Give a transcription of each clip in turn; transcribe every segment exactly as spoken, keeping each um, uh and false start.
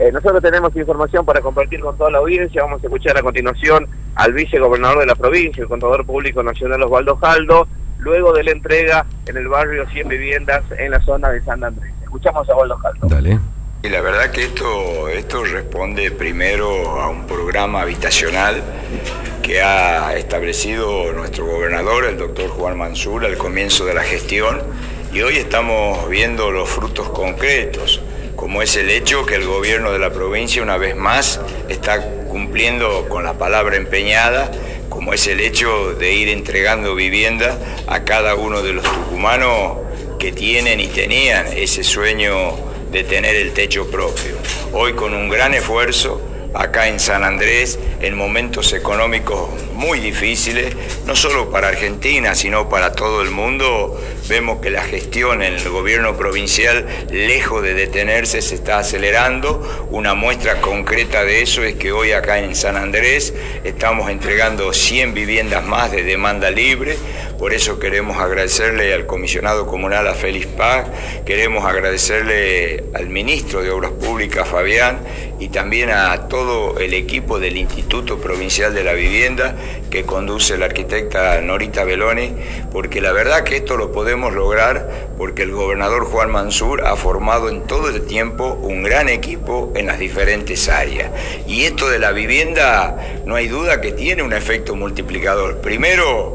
Eh, nosotros tenemos información para compartir con toda la audiencia. Vamos a escuchar a continuación al vicegobernador de la provincia, el contador público nacional Osvaldo Jaldo, luego de la entrega en el barrio cien viviendas en la zona de San Andrés. Escuchamos a Osvaldo Jaldo. Dale. Y la verdad que esto, esto responde primero a un programa habitacional que ha establecido nuestro gobernador, el doctor Juan Mansur, al comienzo de la gestión, y hoy estamos viendo los frutos concretos, como es el hecho que el gobierno de la provincia una vez más está cumpliendo con la palabra empeñada, como es el hecho de ir entregando vivienda a cada uno de los tucumanos que tienen y tenían ese sueño de tener el techo propio. Hoy con un gran esfuerzo, acá en San Andrés, en momentos económicos muy difíciles, no solo para Argentina, sino para todo el mundo, vemos que la gestión en el gobierno provincial, lejos de detenerse, se está acelerando. Una muestra concreta de eso es que hoy acá en San Andrés estamos entregando cien viviendas más de demanda libre. Por eso queremos agradecerle al comisionado comunal, a Félix Paz, queremos agradecerle al ministro de Obras Públicas, Fabián, y también a todo el equipo del Instituto Provincial de la Vivienda que conduce la arquitecta Norita Belloni, porque la verdad que esto lo podemos lograr porque el gobernador Juan Mansur ha formado en todo el tiempo un gran equipo en las diferentes áreas. Y esto de la vivienda, no hay duda que tiene un efecto multiplicador. Primero,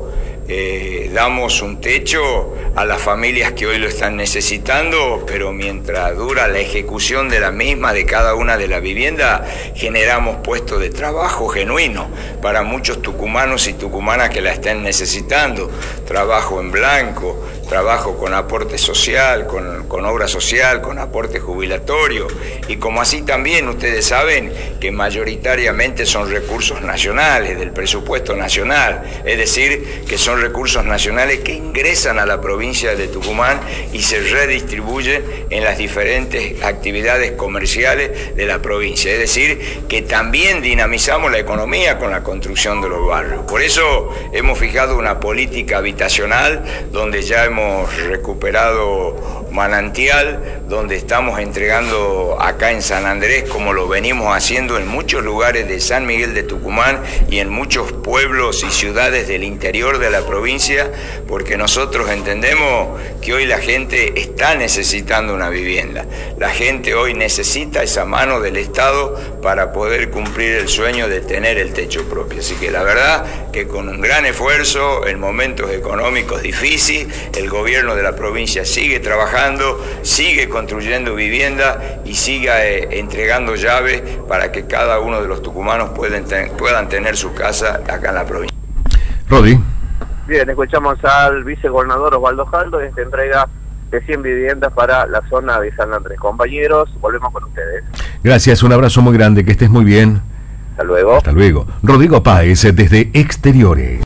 Eh, damos un techo a las familias que hoy lo están necesitando, pero mientras dura la ejecución de la misma, de cada una de las viviendas, generamos puestos de trabajo genuino para muchos tucumanos y tucumanas que la estén necesitando, trabajo en blanco, trabajo con aporte social, con, con obra social, con aporte jubilatorio, y como así también ustedes saben que mayoritariamente son recursos nacionales, del presupuesto nacional, es decir, que son recursos nacionales que ingresan a la provincia de Tucumán y se redistribuyen en las diferentes actividades comerciales de la provincia, es decir, que también dinamizamos la economía con la construcción de los barrios. Por eso hemos fijado una política habitacional donde ya hemos recuperado manantial, donde estamos entregando acá en San Andrés, como lo venimos haciendo en muchos lugares de San Miguel de Tucumán y en muchos pueblos y ciudades del interior de la provincia, porque nosotros entendemos que hoy la gente está necesitando una vivienda. La gente hoy necesita esa mano del Estado para poder cumplir el sueño de tener el techo propio. Así que la verdad que con un gran esfuerzo, en momentos económicos difíciles, el gobierno de la provincia sigue trabajando, sigue construyendo vivienda y siga eh, entregando llaves para que cada uno de los tucumanos pueden, ten, puedan tener su casa acá en la provincia. Rodi. Bien, escuchamos al vicegobernador Osvaldo Jaldo en esta entrega de cien viviendas para la zona de San Andrés. Compañeros, volvemos con ustedes. Gracias, un abrazo muy grande, que estés muy bien. Hasta luego. Hasta luego. Rodrigo Páez, desde Exteriores.